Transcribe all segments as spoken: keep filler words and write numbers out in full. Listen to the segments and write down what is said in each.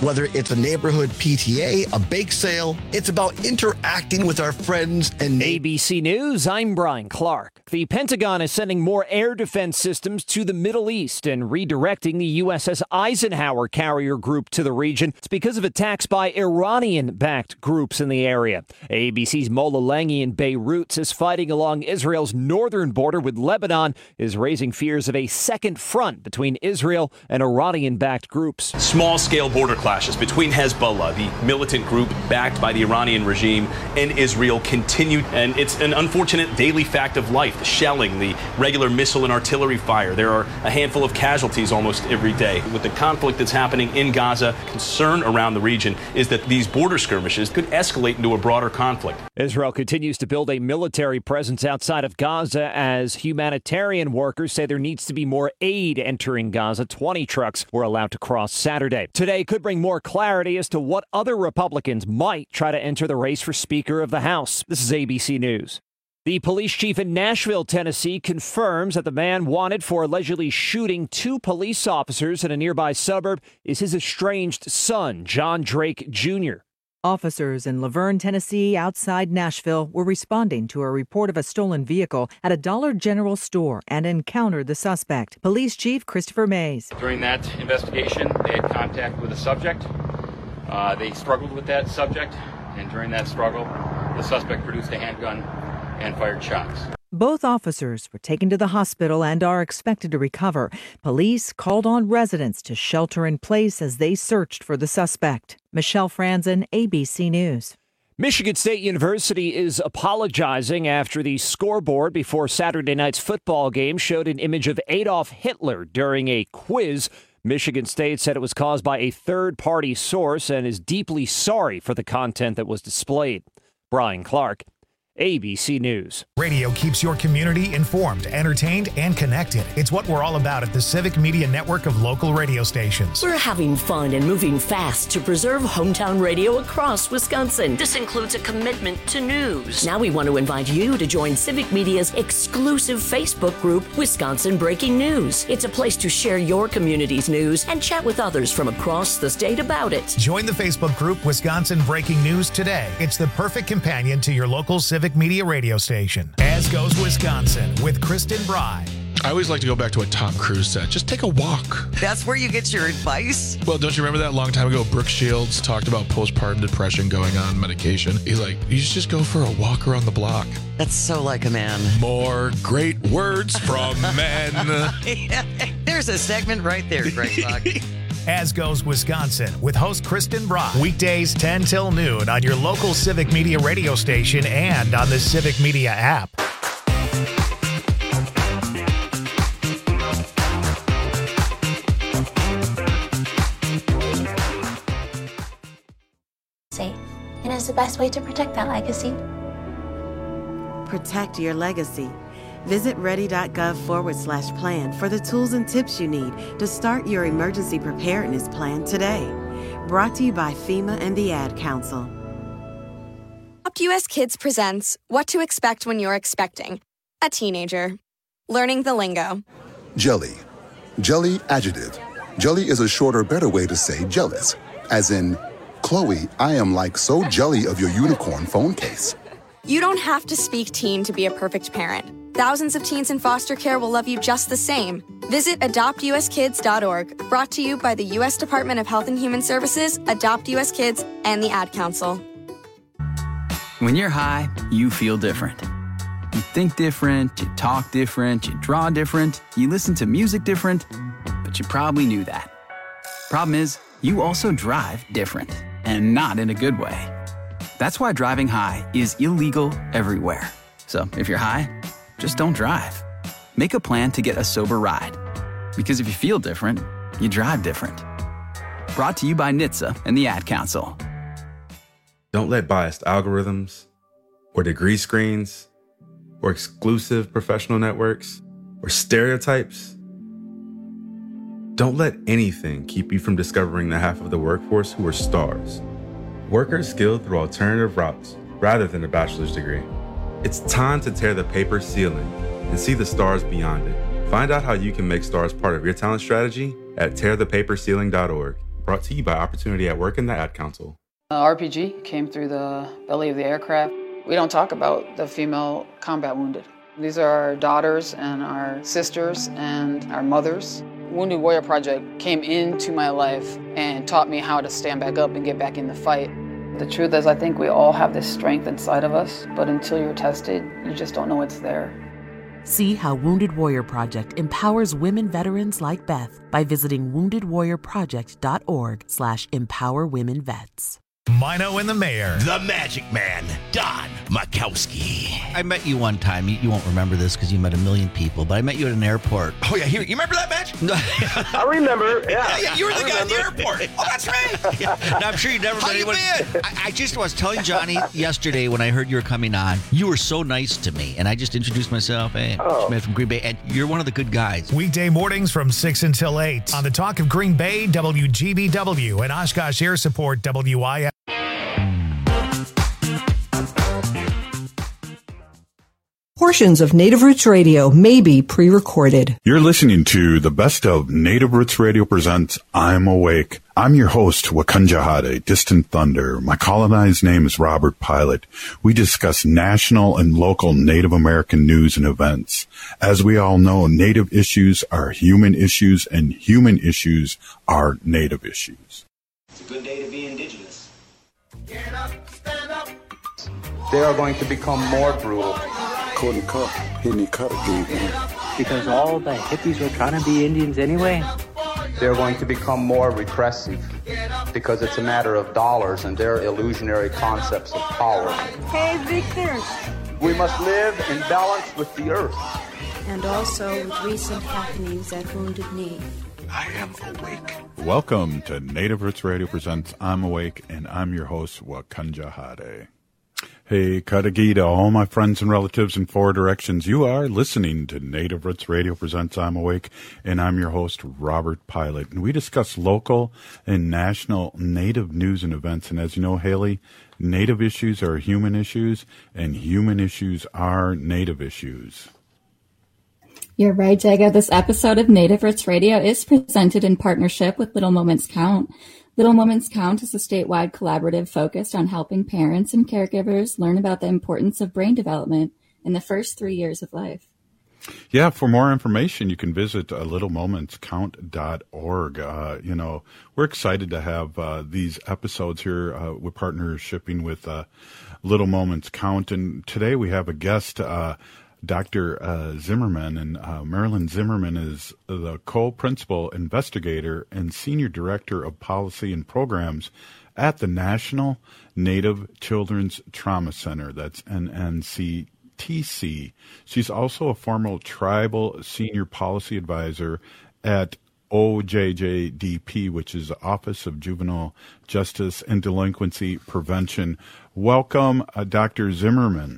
Whether it's a neighborhood P T A, a bake sale, it's about interacting with our friends and neighbors. A B C News, I'm Brian Clark. The Pentagon is sending more air defense systems to the Middle East and redirecting the U S S Eisenhower carrier group to the region. It's because of attacks by Iranian-backed groups in the area. A B C's Mola Langi in Beirut says fighting along Israel's northern border with Lebanon is raising fears of a second front between Israel and Iranian-backed groups. Small-scale border clashes between Hezbollah, the militant group backed by the Iranian regime, and Israel continued, and it's an unfortunate daily fact of life. The shelling, the regular missile and artillery fire. There are a handful of casualties almost every day. With the conflict that's happening in Gaza, concern around the region is that these border skirmishes could escalate into a broader conflict. Israel continues to build a military presence outside of Gaza as humanitarian workers say there needs to be more aid entering Gaza. twenty trucks were allowed to cross Saturday. Today could bring more clarity as to what other Republicans might try to enter the race for Speaker of the House. This is A B C News. The police chief in Nashville, Tennessee, confirms that the man wanted for allegedly shooting two police officers in a nearby suburb is his estranged son, John Drake Junior Officers in Laverne, Tennessee, outside Nashville, were responding to a report of a stolen vehicle at a Dollar General store and encountered the suspect. Police Chief Christopher Mays. During that investigation, they had contact with a subject. Uh, they struggled with that subject, and during that struggle, the suspect produced a handgun and fired shots. Both officers were taken to the hospital and are expected to recover. Police called on residents to shelter in place as they searched for the suspect. Michelle Franzen, A B C News. Michigan State University is apologizing after the scoreboard before Saturday night's football game showed an image of Adolf Hitler during a quiz. Michigan State said it was caused by a third-party source and is deeply sorry for the content that was displayed. Brian Clark, A B C News. Radio keeps your community informed, entertained, and connected. It's what we're all about at the Civic Media Network of local radio stations. We're having fun and moving fast to preserve hometown radio across Wisconsin. This includes a commitment to news. Now we want to invite you to join Civic Media's exclusive Facebook group, Wisconsin Breaking News. It's a place to share your community's news and chat with others from across the state about it. Join the Facebook group, Wisconsin Breaking News, today. It's the perfect companion to your local Civic Media radio station. As Goes Wisconsin with Kristen Bry. I always like to go back to what Tom Cruise said. Just take a walk. That's where you get your advice? Well, don't you remember that long time ago, Brooke Shields talked about postpartum depression going on medication? He's like, you should just go for a walk around the block. That's so like a man. More great words from men. Yeah, there's a segment right there, Greg Buck. As Goes Wisconsin with host Kristen Brock. Weekdays ten till noon on your local Civic Media radio station and on the Civic Media app. Safe. And is the best way to protect that legacy. Protect your legacy. Visit ready.gov forward slash plan for the tools and tips you need to start your emergency preparedness plan today. Brought to you by FEMA and the Ad Council. Adopt U S Kids presents What to Expect When You're Expecting a Teenager. Learning the lingo. Jelly. Jelly adjective. Jelly is a shorter, better way to say jealous. As in, Chloe, I am like so jelly of your unicorn phone case. You don't have to speak teen to be a perfect parent. Thousands of teens in foster care will love you just the same. Visit adopt u s kids dot org, brought to you by the U S Department of Health and Human Services, Adopt U S Kids, and the Ad Council. When you're high, you feel different. You think different, you talk different, you draw different, you listen to music different, but you probably knew that. Problem is, you also drive different, and not in a good way. That's why driving high is illegal everywhere. So if you're high, just don't drive. Make a plan to get a sober ride. Because if you feel different, you drive different. Brought to you by N H T S A and the Ad Council. Don't let biased algorithms or degree screens or exclusive professional networks or stereotypes. Don't let anything keep you from discovering the half of the workforce who are stars. Workers skilled through alternative routes rather than a bachelor's degree. It's time to tear the paper ceiling and see the stars beyond it. Find out how you can make stars part of your talent strategy at tear the paper ceiling dot org. Brought to you by Opportunity at Work and the Ad Council. Uh, R P G came through the belly of the aircraft. We don't talk about the female combat wounded. These are our daughters and our sisters and our mothers. Wounded Warrior Project came into my life and taught me how to stand back up and get back in the fight. The truth is, I think we all have this strength inside of us, but until you're tested, you just don't know it's there. See how Wounded Warrior Project empowers women veterans like Beth by visiting wounded warrior project dot org slash empower women vets. Mino and the Mayor. The Magic Man, Don Makowski. I met you one time. You, you won't remember this because you met a million people, but I met you at an airport. Oh, yeah. Here, you remember that match? I remember. Yeah. Yeah, yeah you were I the guy remember. At the airport. Oh, that's right. Yeah. No, I'm sure you never How met you anyone. Been? I, I just was telling Johnny yesterday when I heard you were coming on, you were so nice to me. And I just introduced myself. Hey, oh. Smith from Green Bay. And you're one of the good guys. Weekday mornings from six until eight on the Talk of Green Bay, W G B W, and Oshkosh Air Support, W I F. Portions of Native Roots Radio may be pre-recorded. You're listening to the best of Native Roots Radio presents I'm Awake. I'm your host, Wakunjahade, Distant Thunder. My colonized name is Robert Pilot. We discuss national and local Native American news and events. As we all know, Native issues are human issues, and human issues are Native issues. It's a good day to be indigenous. Get up, stand up. They are going to become more brutal. Because all the hippies were trying to be Indians anyway? They're going to become more repressive because it's a matter of dollars and their illusionary concepts of power. Hey, Victor. We must live in balance with the earth. And also with recent happenings at Wounded Knee. I am awake. Welcome to Native Roots Radio presents I'm Awake, and I'm your host, Wakunjahade. Hey, Kadagida, all my friends and relatives in four directions. You are listening to Native Roots Radio presents I'm Awake, and I'm your host, Robert Pilot. And we discuss local and national Native news and events. And as you know, Haley, Native issues are human issues, and human issues are Native issues. You're right, Jago. This episode of Native Roots Radio is presented in partnership with Little Moments Count. Little Moments Count is a statewide collaborative focused on helping parents and caregivers learn about the importance of brain development in the first three years of life. Yeah, for more information, you can visit uh, little moments count dot org. Uh, you know, we're excited to have uh, these episodes here. Uh, we're partnershipping with uh, Little Moments Count, and today we have a guest, uh, Doctor Uh, Zimmerman, and uh, Marilyn Zimmerman is the co-principal investigator and senior director of policy and programs at the National Native Children's Trauma Center. That's N N C T C. She's also a former tribal senior policy advisor at O J J D P, which is the Office of Juvenile Justice and Delinquency Prevention. Welcome, uh, Doctor Zimmerman.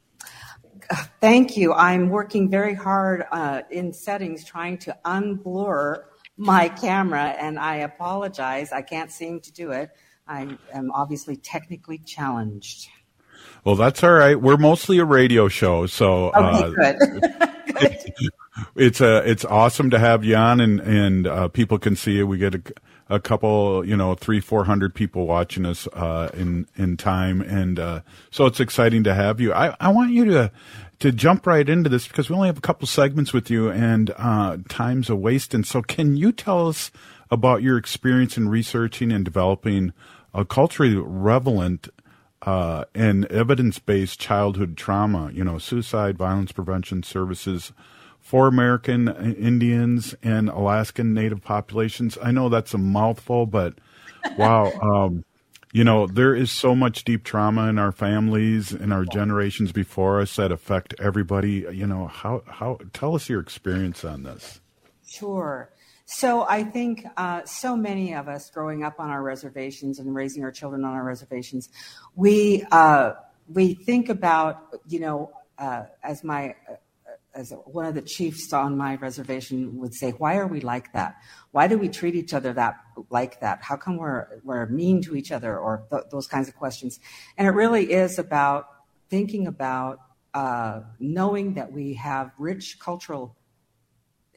Thank you. I'm working very hard uh, in settings trying to unblur my camera, and I apologize. I can't seem to do it. I am obviously technically challenged. Well, that's all right. We're mostly a radio show, so okay, uh, good. it's a it's awesome to have you on, and and uh, people can see you. We get a, a couple, you know, three, four hundred people watching us uh, in in time, and uh, so it's exciting to have you. I, I want you to to jump right into this because we only have a couple segments with you, and uh, time's a waste. And so, can you tell us about your experience in researching and developing a culturally relevant uh, and evidence-based childhood trauma, you know, suicide, violence prevention services for American Indians and Alaskan Native populations? I know that's a mouthful, but wow, um, you know, there is so much deep trauma in our families and our generations before us that affect everybody. You know, how, how, tell us your experience on this. Sure. So I think uh, so many of us growing up on our reservations and raising our children on our reservations, we uh, we think about, you know, uh, as my uh, as one of the chiefs on my reservation would say, why are we like that? Why do we treat each other that like that? How come we're we're mean to each other, or th- those kinds of questions? And it really is about thinking about uh, knowing that we have rich cultural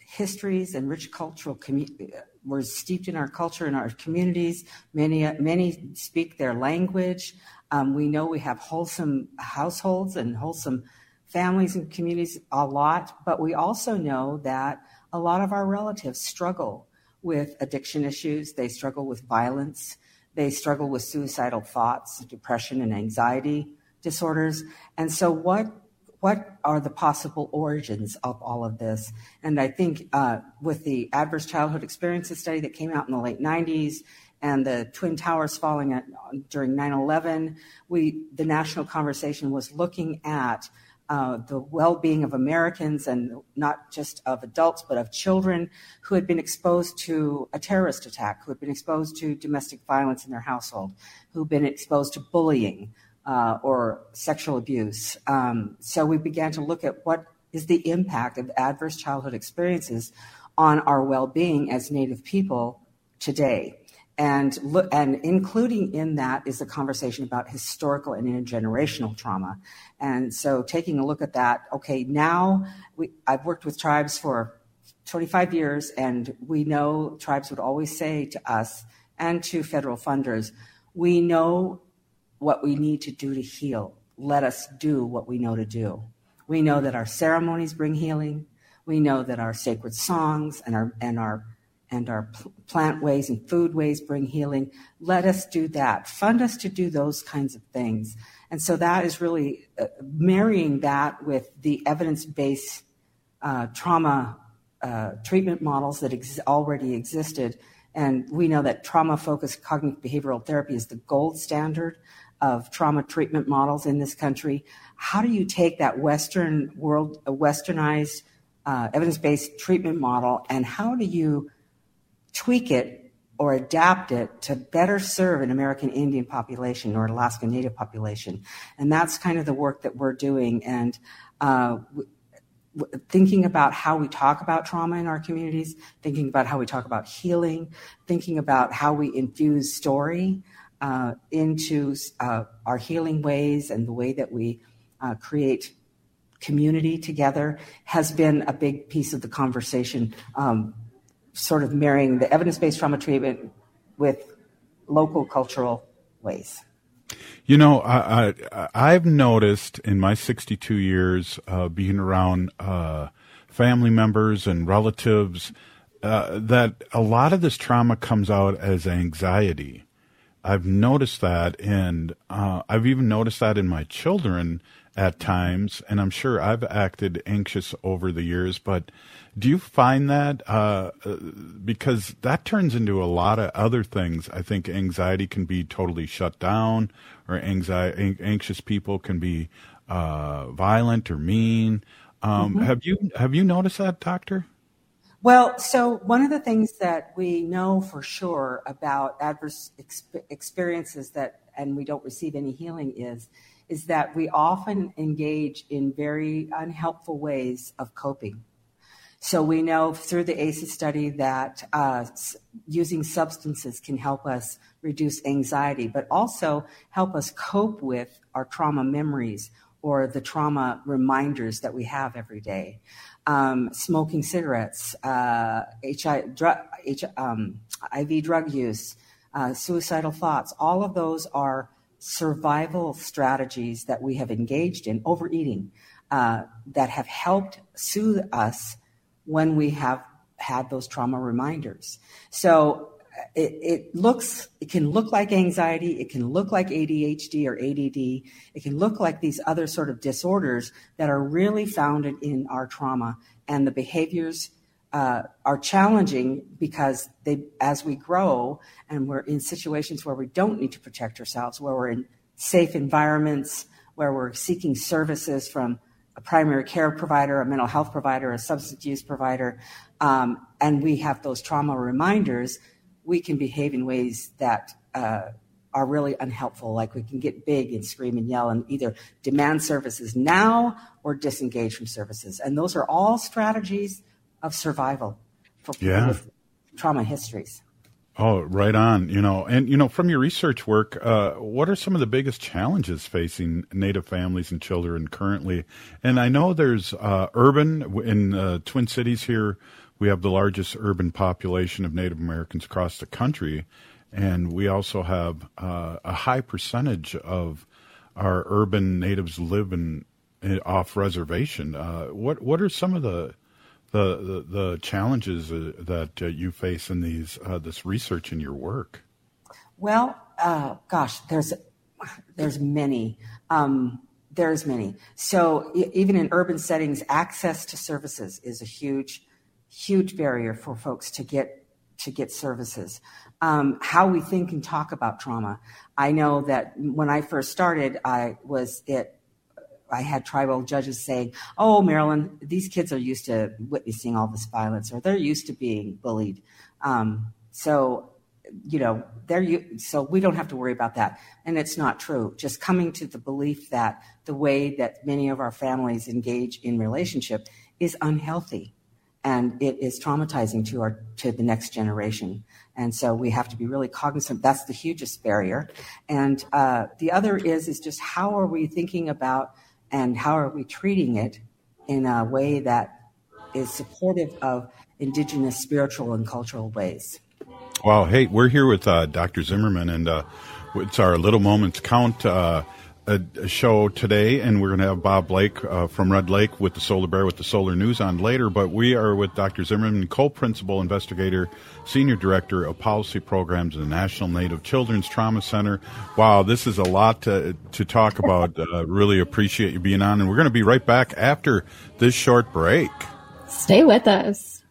histories and rich cultural commu- we're steeped in our culture and our communities. Many many speak their language. Um, we know we have wholesome households and wholesome families and communities a lot, but we also know that a lot of our relatives struggle with addiction issues. They struggle with violence. They struggle with suicidal thoughts, depression, and anxiety disorders. And so what what are the possible origins of all of this? And I think uh, with the Adverse Childhood Experiences study that came out in the late nineties and the Twin Towers falling at, during nine eleven, we the national conversation was looking at uh, the well-being of Americans, and not just of adults, but of children who had been exposed to a terrorist attack, who had been exposed to domestic violence in their household, who had been exposed to bullying, Uh, or sexual abuse. Um, so we began to look at what is the impact of adverse childhood experiences on our well-being as Native people today. And, look, and including in that is a conversation about historical and intergenerational trauma. And so taking a look at that, okay, now we, I've worked with tribes for twenty-five years, and we know tribes would always say to us and to federal funders, we know what we need to do to heal. Let us do what we know to do. We know that our ceremonies bring healing. We know that our sacred songs and our and our and our plant ways and food ways bring healing. Let us do that. Fund us to do those kinds of things. And so that is really uh, marrying that with the evidence-based uh, trauma uh, treatment models that ex- already existed. And we know that trauma-focused cognitive behavioral therapy is the gold standard of trauma treatment models in this country. How do you take that Western world, a westernized uh, evidence-based treatment model, and how do you tweak it or adapt it to better serve an American Indian population or Alaska Native population? And that's kind of the work that we're doing. And uh, w- w- thinking about how we talk about trauma in our communities, thinking about how we talk about healing, thinking about how we infuse story Uh, into uh, our healing ways and the way that we uh, create community together has been a big piece of the conversation, um, sort of marrying the evidence-based trauma treatment with local cultural ways. You know, I, I, I've noticed in my sixty-two years uh, being around uh, family members and relatives uh, that a lot of this trauma comes out as anxiety. I've noticed that, and uh, I've even noticed that in my children at times, and I'm sure I've acted anxious over the years, but do you find that? Uh, because that turns into a lot of other things. I think anxiety can be totally shut down, or anxiety, anxious people can be uh, violent or mean. Um, mm-hmm. Have you have you noticed that, Doctor? Well, so one of the things that we know for sure about adverse exp- experiences that, and we don't receive any healing is, is that we often engage in very unhelpful ways of coping. So we know through the A C E study that uh, using substances can help us reduce anxiety, but also help us cope with our trauma memories or the trauma reminders that we have every day. Um, smoking cigarettes, uh, H I, drug, H, um, I V drug use, uh, suicidal thoughts, all of those are survival strategies that we have engaged in, overeating, uh, that have helped soothe us when we have had those trauma reminders. So It, it looks, it can look like anxiety. It can look like A D H D or A D D. It can look like these other sort of disorders that are really founded in our trauma. And the behaviors uh, are challenging because they, as we grow and we're in situations where we don't need to protect ourselves, where we're in safe environments, where we're seeking services from a primary care provider, a mental health provider, a substance use provider, um, and we have those trauma reminders, we can behave in ways that uh, are really unhelpful. Like we can get big and scream and yell and either demand services now or disengage from services. And those are all strategies of survival for people yeah. with trauma histories. Oh, right on. You know, and, you know, from your research work, uh, what are some of the biggest challenges facing Native families and children currently? And I know there's uh, urban in uh, Twin Cities here. we have the largest urban population of Native Americans across the country, and we also have uh, a high percentage of our urban natives live in, in off reservation. Uh, what what are some of the the the, the challenges uh, that uh, you face in these uh, this research in your work? Well, uh, gosh, there's there's many. Um, there's many. So e- even in urban settings, access to services is a huge, huge barrier for folks to get to get services. Um, how we think and talk about trauma. I know that when I first started, I was it. I had tribal judges saying, "Oh, Marilyn, these kids are used to witnessing all this violence, or they're used to being bullied." Um, so, you know, they're so we don't have to worry about that. And it's not true. Just coming to the belief that the way that many of our families engage in relationship is unhealthy, and it is traumatizing to our to the next generation. And so we have to be really cognizant. That's the hugest barrier. And uh, the other is is just how are we thinking about and how are we treating it in a way that is supportive of indigenous spiritual and cultural ways. Wow. Hey, we're here with uh, Doctor Zimmerman, and uh, it's our Little Moments Count uh, a, a show today, and we're going to have Bob Blake uh, from Red Lake with the Solar Bear with the Solar News on later, but we are with Doctor Zimmerman, co-principal investigator, senior director of policy programs at the National Native Children's Trauma Center. Wow, this is a lot to, to talk about. Uh, really appreciate you being on, and we're going to be right back after this short break. Stay with us.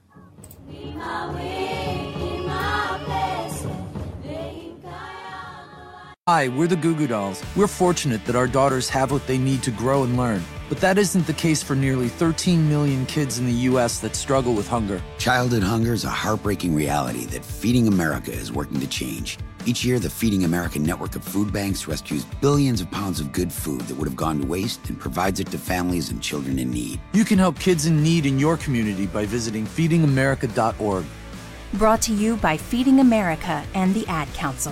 Hi, we're the Goo Goo Dolls. We're fortunate that our daughters have what they need to grow and learn. But that isn't the case for nearly thirteen million kids in the U S that struggle with hunger. Childhood hunger is a heartbreaking reality that Feeding America is working to change. Each year, the Feeding America network of food banks rescues billions of pounds of good food that would have gone to waste and provides it to families and children in need. You can help kids in need in your community by visiting feeding america dot org. Brought to you by Feeding America and the Ad Council.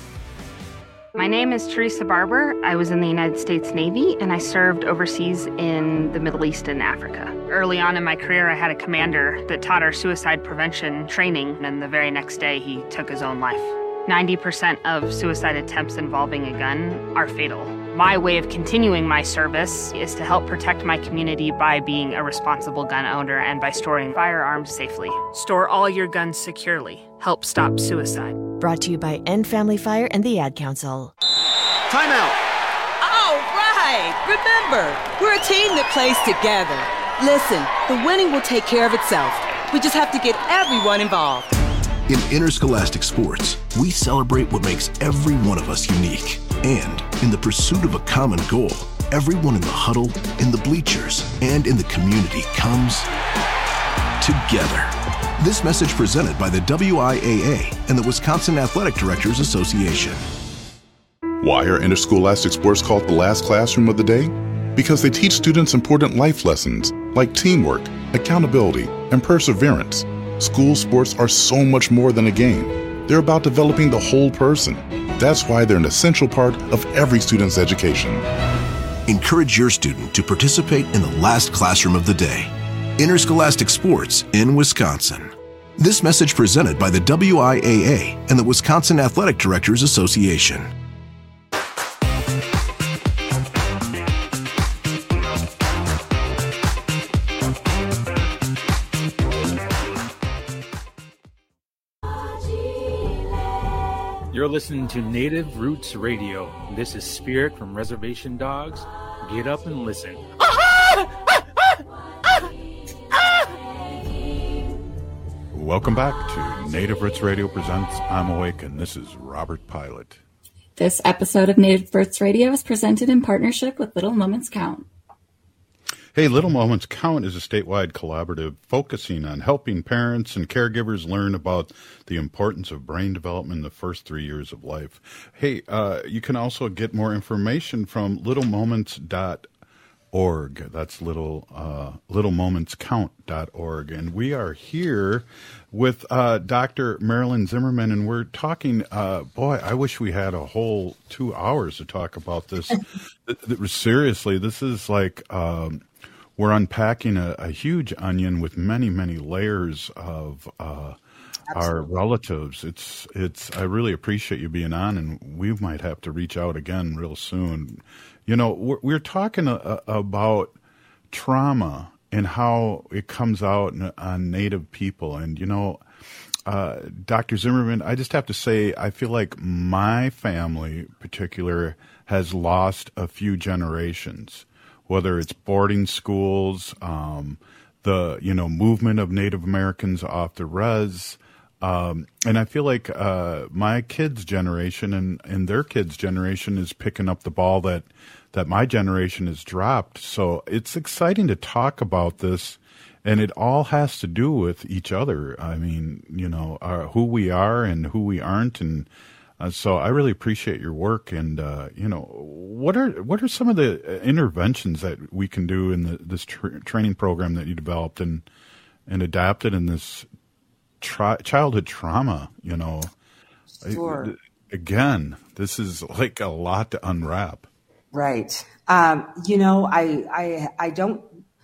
My name is Teresa Barber. I was in the United States Navy, and I served overseas in the Middle East and Africa. Early on in my career, I had a commander that taught our suicide prevention training, and the very next day, he took his own life. ninety percent of suicide attempts involving a gun are fatal. My way of continuing my service is to help protect my community by being a responsible gun owner and by storing firearms safely. Store all your guns securely. Help stop suicide. Brought to you by End Family Fire and the Ad Council. Time out. All right. Remember, we're a team that plays together. Listen, the winning will take care of itself. We just have to get everyone involved. In interscholastic sports, we celebrate what makes every one of us unique. And in the pursuit of a common goal, everyone in the huddle, in the bleachers, and in the community comes together. This message presented by the W I A A and the Wisconsin Athletic Directors Association. Why are interscholastic sports called the last classroom of the day? Because they teach students important life lessons like teamwork, accountability, and perseverance. School sports are so much more than a game. They're about developing the whole person. That's why they're an essential part of every student's education. Encourage your student to participate in the last classroom of the day. Interscholastic sports in Wisconsin. This message presented by the W I A A and the Wisconsin Athletic Directors Association. You're listening to Native Roots Radio. This is Spirit from Reservation Dogs. Get up and listen. Welcome back to Native Roots Radio presents I'm Awake, and this is Robert Pilot. This episode of Native Roots Radio is presented in partnership with Little Moments Count. Hey, Little Moments Count is a statewide collaborative focusing on helping parents and caregivers learn about the importance of brain development in the first three years of life. Hey, uh, you can also get more information from little moments dot org. That's little uh, little moments count dot org. And we are here with uh, Doctor Marilyn Zimmerman, and we're talking, uh, boy, I wish we had a whole two hours to talk about this. Seriously, this is like... Um, we're unpacking a, a huge onion with many, many layers of uh, our relatives. It's, it's, I really appreciate you being on, and we might have to reach out again real soon. You know, we're, we're talking a, a, about trauma and how it comes out on Native people. And, you know, uh, Doctor Zimmerman, I just have to say, I feel like my family in particular has lost a few generations, whether it's boarding schools, um, the, you know, movement of Native Americans off the res. Um, and I feel like uh, my kids' generation and, and their kids' generation is picking up the ball that, that my generation has dropped. So it's exciting to talk about this, and it all has to do with each other. I mean, you know, uh, who we are and who we aren't. And uh, so I really appreciate your work. And, uh, you know, what are what are some of the interventions that we can do in the, this tra- training program that you developed and, and adapted in this Tra- childhood trauma, you know? Sure. I, again, this is like a lot to unwrap. Right. Um, you know, I, I, I don't,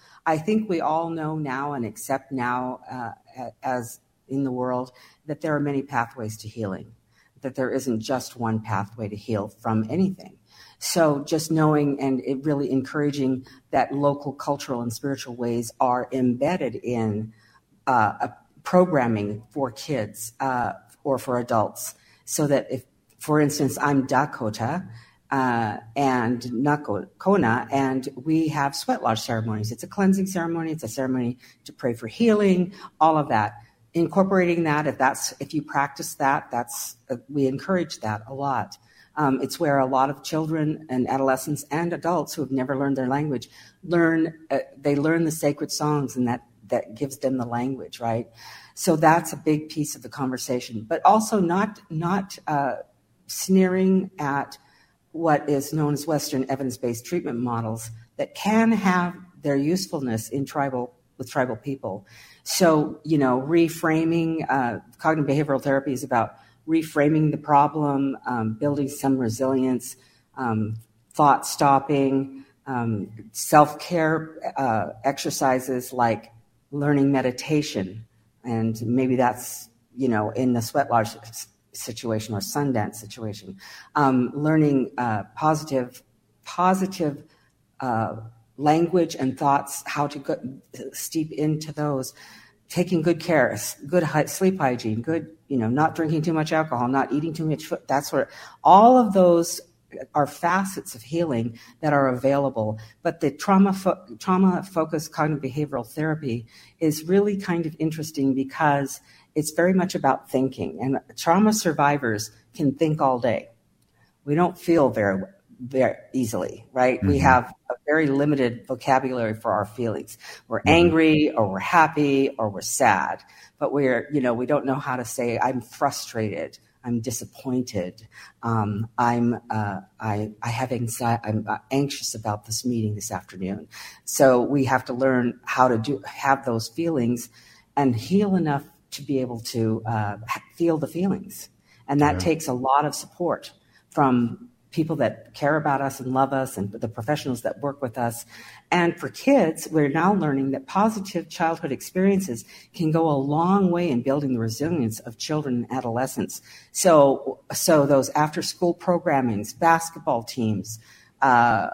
I think we all know now and accept now, uh, as in the world, that there are many pathways to healing, that there isn't just one pathway to heal from anything. So just knowing and it really encouraging that local cultural and spiritual ways are embedded in uh, a programming for kids uh, or for adults, so that if, for instance, I'm Dakota uh, and Nakona, and we have sweat lodge ceremonies. It's a cleansing ceremony. It's a ceremony to pray for healing, all of that. Incorporating that, if that's if you practice that, that's uh, we encourage that a lot. Um, it's where a lot of children and adolescents and adults who have never learned their language learn. Uh, they learn the sacred songs, and that that gives them the language, right? So that's a big piece of the conversation, but also not not uh, sneering at what is known as Western evidence-based treatment models that can have their usefulness in tribal with tribal people. So, you know, reframing, uh, cognitive behavioral therapy is about reframing the problem, um, building some resilience, um, thought stopping, um, self-care uh, exercises like learning meditation. And maybe that's, you know, in the sweat lodge situation or Sundance situation, um, learning uh, positive, positive uh, language and thoughts, how to go, steep into those, taking good care, good sleep hygiene, good, you know, not drinking too much alcohol, not eating too much food. That's where all of those are facets of healing that are available. But the trauma fo- trauma focused cognitive behavioral therapy is really kind of interesting because it's very much about thinking, and trauma survivors can think all day. We don't feel very very easily, right? Mm-hmm. We have a very limited vocabulary for our feelings. We're mm-hmm. angry, or we're happy, or we're sad, but we're, you know, we don't know how to say, I'm frustrated, I'm disappointed, um, I'm, uh, I, I have anxiety, I'm anxious about this meeting this afternoon. So we have to learn how to do, have those feelings and heal enough to be able to uh, feel the feelings. And that yeah. takes a lot of support from people that care about us and love us and the professionals that work with us. And for kids, we're now learning that positive childhood experiences can go a long way in building the resilience of children and adolescents. So, so those after-school programmings, basketball teams, uh,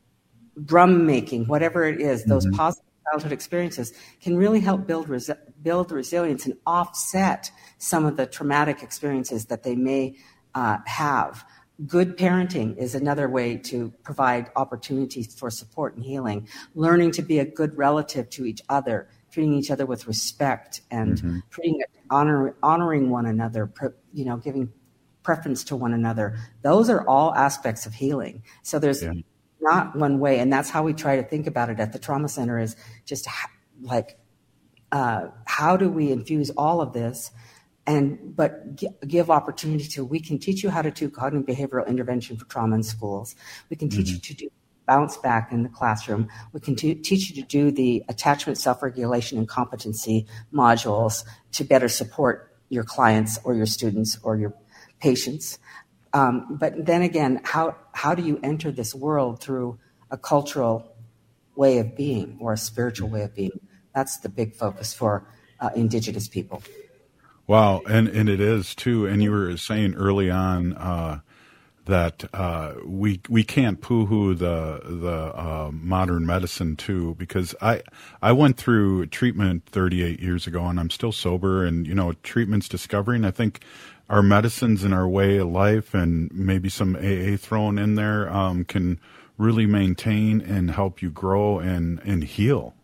drum making, whatever it is, those mm-hmm. positive childhood experiences can really help build resi- build resilience and offset some of the traumatic experiences that they may uh, have. Good parenting is another way to provide opportunities for support and healing. Learning to be a good relative to each other, treating each other with respect, and mm-hmm. treating honor, honoring one another, you know, giving preference to one another. Those are all aspects of healing. So there's yeah. not one way, and that's how we try to think about it at the trauma center. Is just ha- like, uh, how do we infuse all of this? And but g- give opportunity to, we can teach you how to do cognitive behavioral intervention for trauma in schools. We can teach mm-hmm. you to do bounce back in the classroom. We can t- teach you to do the attachment, self-regulation, and competency modules to better support your clients or your students or your patients. Um, but then again, how how do you enter this world through a cultural way of being or a spiritual way of being. That's the big focus for uh, Indigenous people. Wow, and, and it is too. And you were saying early on uh, that uh, we we can't poo-hoo the the uh, modern medicine too, because I I went through treatment thirty-eight years ago, and I'm still sober. And you know, treatment's discovering. I think our medicines and our way of life, and maybe some A A thrown in there, um, can really maintain and help you grow and and heal.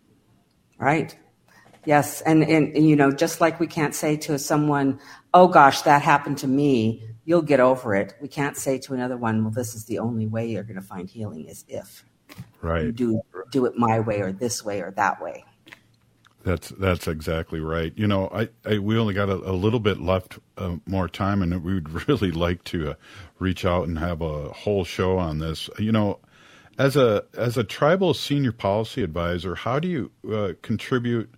Right. Yes, and, and, and, you know, just like we can't say to someone, oh, gosh, that happened to me, you'll get over it. We can't say to another one, well, this is the only way you're going to find healing is if right. you do, do it my way or this way or that way. That's that's exactly right. You know, I, I we only got a, a little bit left uh, more time, and we would really like to uh, reach out and have a whole show on this. You know, as a as a tribal senior policy advisor, how do you uh, contribute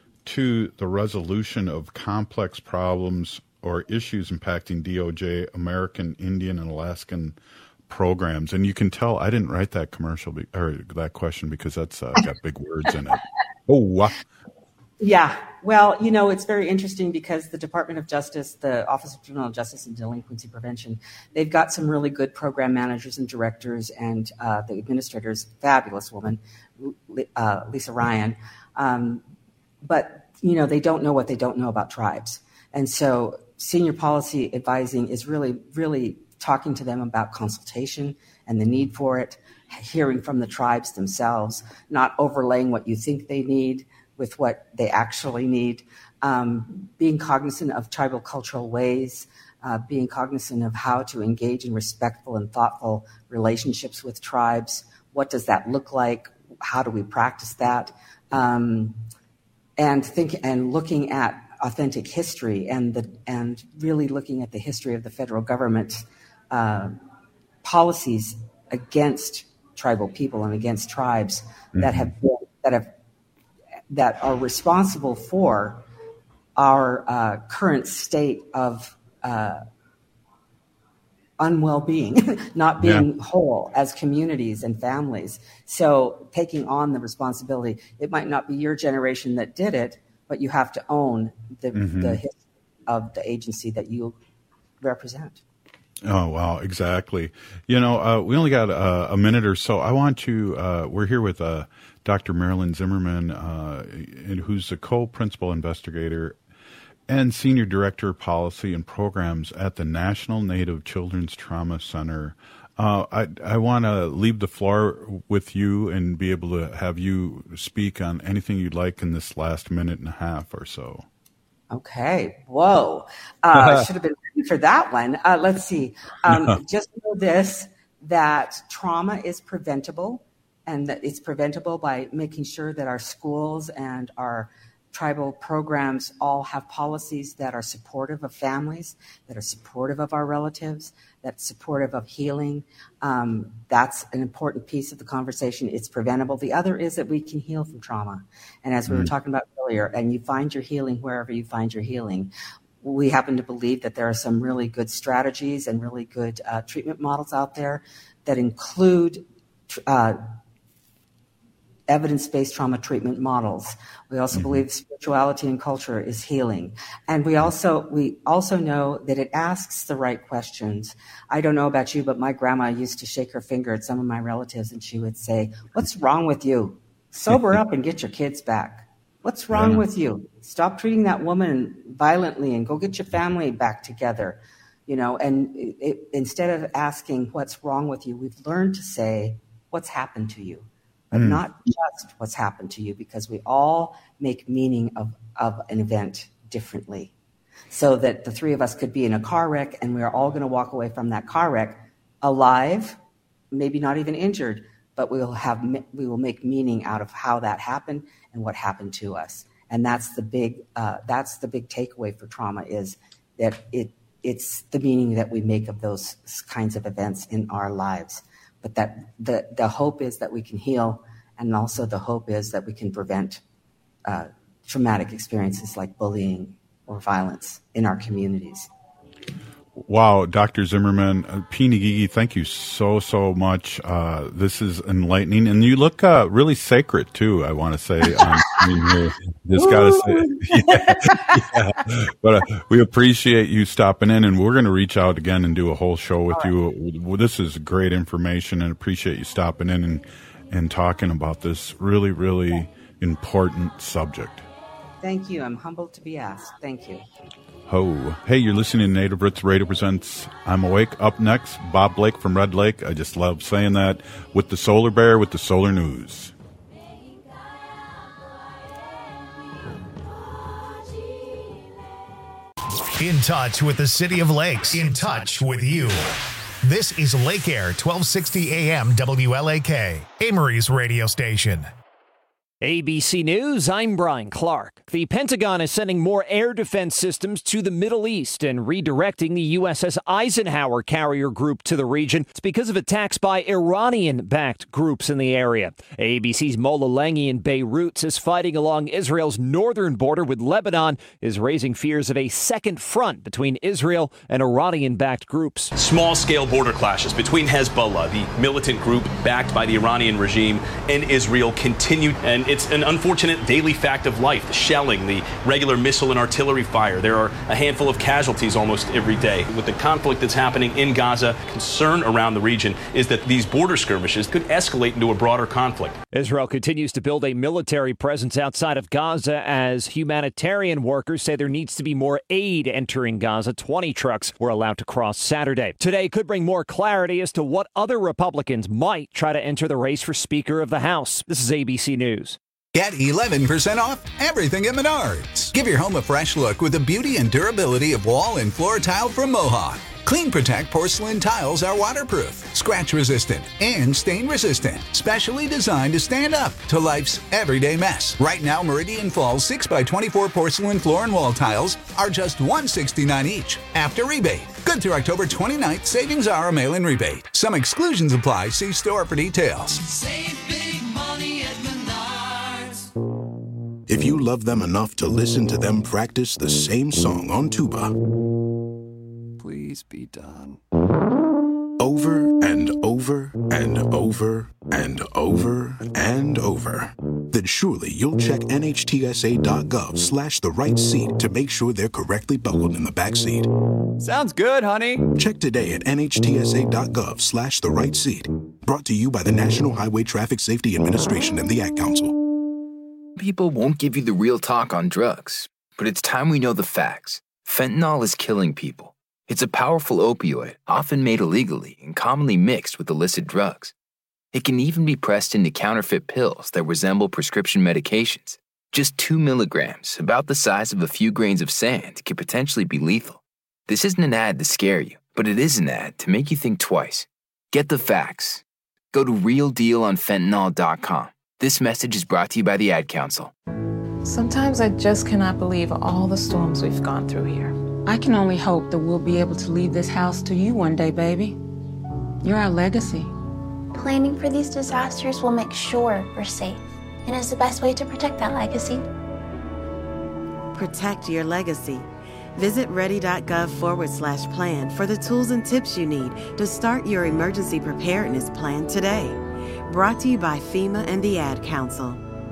to the resolution of complex problems or issues impacting D O J, American Indian, and Alaskan programs? And you can tell I didn't write that commercial be, or that question because that's uh, got big words in it. Oh, wow. Yeah. Well, you know, it's very interesting because the Department of Justice, the Office of Juvenile Justice and Delinquency Prevention, they've got some really good program managers and directors, and uh, the administrator's fabulous woman, uh, Lisa Ryan. Um, but, you know, they don't know what they don't know about tribes. And so senior policy advising is really, really talking to them about consultation and the need for it, hearing from the tribes themselves, not overlaying what you think they need with what they actually need, um, being cognizant of tribal cultural ways, uh, being cognizant of how to engage in respectful and thoughtful relationships with tribes. What does that look like? How do we practice that? Um, and think and looking at authentic history and the and really looking at the history of the federal government uh, policies against tribal people and against tribes mm-hmm. that have that have that are responsible for our uh, current state of uh, unwell being, not being yeah. whole as communities and families. So taking on the responsibility, it might not be your generation that did it, but you have to own the, mm-hmm. the history of the agency that you represent. Oh, wow, exactly. You know, uh, we only got uh, a minute or so. I want to, uh, we're here with uh, Doctor Marilyn Zimmerman, uh, who's the co-principal investigator and senior director of policy and programs at the National Native Children's Trauma Center. Uh, I, I want to leave the floor with you and be able to have you speak on anything you'd like in this last minute and a half or so. Okay. Whoa. Uh, I should have been ready for that one. Uh, let's see. Um, no. Just know this, that trauma is preventable, and that it's preventable by making sure that our schools and our tribal programs all have policies that are supportive of families, that are supportive of our relatives, that's supportive of healing. Um, that's an important piece of the conversation. It's preventable. The other is that we can heal from trauma. And as we mm. were talking about earlier, and you find your healing wherever you find your healing. We happen to believe that there are some really good strategies and really good uh, treatment models out there that include uh, evidence-based trauma treatment models. We also mm-hmm. believe spirituality and culture is healing. And we also we also know that it asks the right questions. I don't know about you, but my grandma used to shake her finger at some of my relatives and she would say, "What's wrong with you? Sober up and get your kids back. What's wrong yeah. with you? Stop treating that woman violently and go get your family back together." You know, and it, it, instead of asking what's wrong with you, we've learned to say, what's happened to you? But mm. not just what's happened to you, because we all make meaning of, of an event differently. So that the three of us could be in a car wreck and we're all going to walk away from that car wreck alive, maybe not even injured, but we will have we will make meaning out of how that happened and what happened to us. And that's the big uh, that's the big takeaway for trauma, is that it it's the meaning that we make of those kinds of events in our lives. But that the, the hope is that we can heal, and also the hope is that we can prevent uh, traumatic experiences like bullying or violence in our communities. Wow, Doctor Zimmerman, uh, Pini Gigi, thank you so, so much. Uh, this is enlightening. And you look uh, really sacred, too, I want to say. Um, I mean, you just got to say. Yeah, yeah. But uh, we appreciate you stopping in, and we're going to reach out again and do a whole show with All you. Right. This is great information, and appreciate you stopping in and, and talking about this really, really important subject. Thank you. I'm humbled to be asked. Thank you. Ho. Hey, you're listening to Native Roots Radio presents I'm Awake. Up next, Bob Blake from Red Lake. I just love saying that. With the Solar Bear, with the Solar News. In touch with the City of Lakes. In touch with you. This is Lake Air, twelve sixty A M W L A K, Amory's radio station. A B C News, I'm Brian Clark. The Pentagon is sending more air defense systems to the Middle East and redirecting the U S S Eisenhower carrier group to the region. It's because of attacks by Iranian-backed groups in the area. A B C's Mola Langi in Beirut says fighting along Israel's northern border with Lebanon is raising fears of a second front between Israel and Iranian-backed groups. Small-scale border clashes between Hezbollah, the militant group backed by the Iranian regime, and Israel continue, and it's an unfortunate daily fact of life. The shelling, the regular missile and artillery fire. There are a handful of casualties almost every day. With the conflict that's happening in Gaza, concern around the region is that these border skirmishes could escalate into a broader conflict. Israel continues to build a military presence outside of Gaza as humanitarian workers say there needs to be more aid entering Gaza. twenty trucks were allowed to cross Saturday. Today could bring more clarity as to what other Republicans might try to enter the race for Speaker of the House. This is A B C News. Get eleven percent off everything at Menards. Give your home a fresh look with the beauty and durability of wall and floor tile from Mohawk. Clean Protect porcelain tiles are waterproof, scratch resistant, and stain resistant. Specially designed to stand up to life's everyday mess. Right now, Meridian Falls six by twenty-four porcelain floor and wall tiles are just one hundred sixty-nine dollars each after rebate. Good through October twenty-ninth. Savings are a mail-in rebate. Some exclusions apply. See store for details. Save big money at Menards. If you love them enough to listen to them practice the same song on tuba, please be done. Over and over and over and over and over, then surely you'll check nhtsa.gov slash the right seat to make sure they're correctly buckled in the back seat. Sounds good, honey. Check today at nhtsa.gov slash the right seat. Brought to you by the National Highway Traffic Safety Administration and the Ad Council. People won't give you the real talk on drugs, but it's time we know the facts. Fentanyl is killing people. It's a powerful opioid, often made illegally and commonly mixed with illicit drugs. It can even be pressed into counterfeit pills that resemble prescription medications. Just two milligrams, about the size of a few grains of sand, can potentially be lethal. This isn't an ad to scare you, but it is an ad to make you think twice. Get the facts. Go to real deal on fentanyl dot com. This message is brought to you by the Ad Council. Sometimes I just cannot believe all the storms we've gone through here. I can only hope that we'll be able to leave this house to you one day, baby. You're our legacy. Planning for these disasters will make sure we're safe, and is the best way to protect that legacy. Protect your legacy. Visit ready.gov forward slash plan for the tools and tips you need to start your emergency preparedness plan today. Brought to you by FEMA and the Ad Council.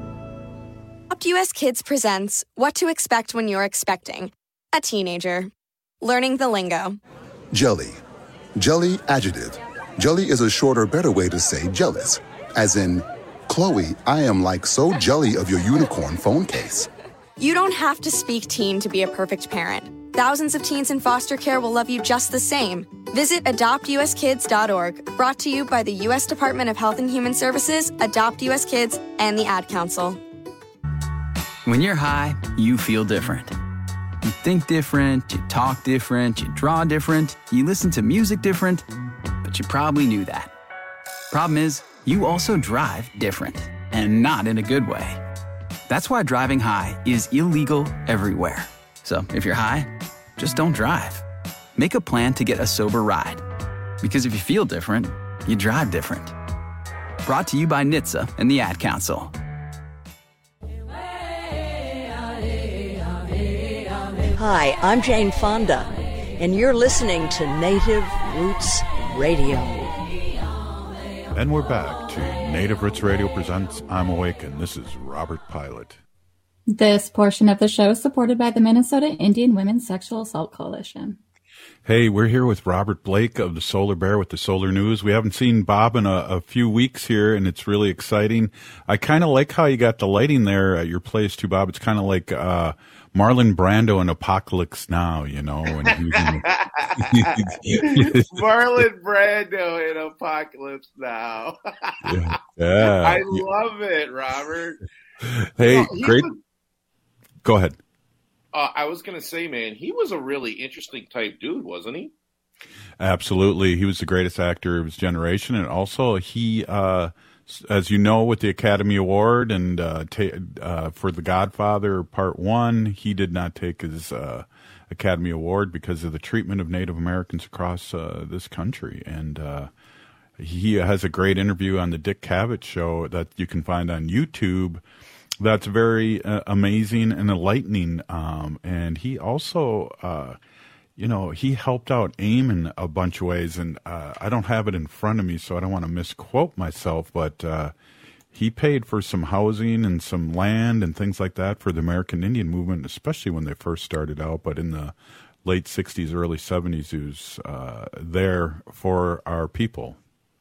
Adopt U S Kids presents What to Expect When You're Expecting a Teenager. Learning the lingo. Jelly. Jelly adjective. Jelly is a shorter, better way to say jealous. As in, Chloe, I am like so jelly of your unicorn phone case. You don't have to speak teen to be a perfect parent. Thousands of teens in foster care will love you just the same. Visit adopt u s kids dot org, brought to you by the U S Department of Health and Human Services, Adopt U S Kids, and the Ad Council. When you're high, you feel different. You think different, you talk different, you draw different, you listen to music different, but you probably knew that. Problem is, you also drive different, and not in a good way. That's why driving high is illegal everywhere. So if you're high, just don't drive. Make a plan to get a sober ride. Because if you feel different, you drive different. Brought to you by N H T S A and the Ad Council. Hi, I'm Jane Fonda. and you're listening to Native Roots Radio. And we're back to Native Roots Radio presents I'm Awakened. This is Robert Pilot. This portion of the show is supported by the Minnesota Indian Women's Sexual Assault Coalition. Hey, we're here with Robert Blake of the Solar Bear with the Solar News. We haven't seen Bob in a, a few weeks here, and it's really exciting. I kind of like how you got the lighting there at your place, too, Bob. It's kind of like uh, Marlon Brando in Apocalypse Now, you know. And Marlon Brando in Apocalypse Now. yeah. yeah. I love it, Robert. Hey, well, great. Was, Go ahead. Uh, I was going to say, man, he was a really interesting type dude, wasn't he? Absolutely. He was the greatest actor of his generation. And also, he, uh, as you know, with the Academy Award and uh, ta- uh, for The Godfather Part One, he did not take his uh, Academy Award because of the treatment of Native Americans across uh, this country. And uh, he has a great interview on the Dick Cavett Show that you can find on YouTube. That's very uh, amazing and enlightening. Um, and he also, uh, you know, he helped out AIM in a bunch of ways. And uh, I don't have it in front of me, so I don't want to misquote myself. But uh, he paid for some housing and some land and things like that for the American Indian movement, especially when they first started out. But in the late sixties, early seventies, he was uh, there for our people.